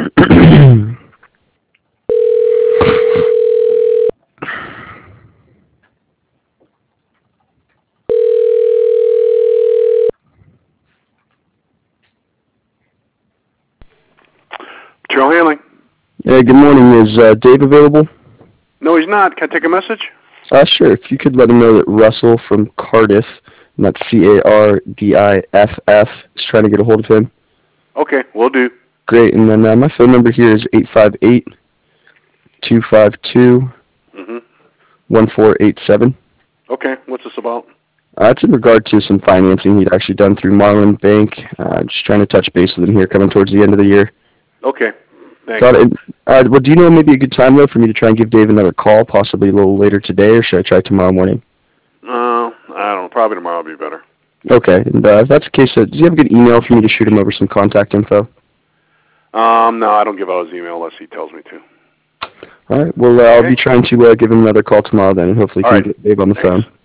Joe Hanley. Hey, good morning. Is Dave available? No, he's not. Can I take a message? Sure. If you could let him know that Russell from Cardiff, and that's Cardiff, is trying to get a hold of him. Okay, will do. Great. And then my phone number here is 858-252-1487. Okay, what's this about? It's in regard to some financing he'd actually done through Marlin Bank. Just trying to touch base with him here coming towards the end of the year. Okay, thanks. Got it. Well, do you know maybe a good time, though, for me to try and give Dave another call, possibly a little later today, or should I try tomorrow morning? I don't know. Probably tomorrow will be better. Okay. And if that's the case, does he have a good email for me to shoot him over some contact info? No, I don't give out his email unless he tells me to. All right. Well, I'll be trying to give him another call tomorrow then, and hopefully can get Dave on the phone.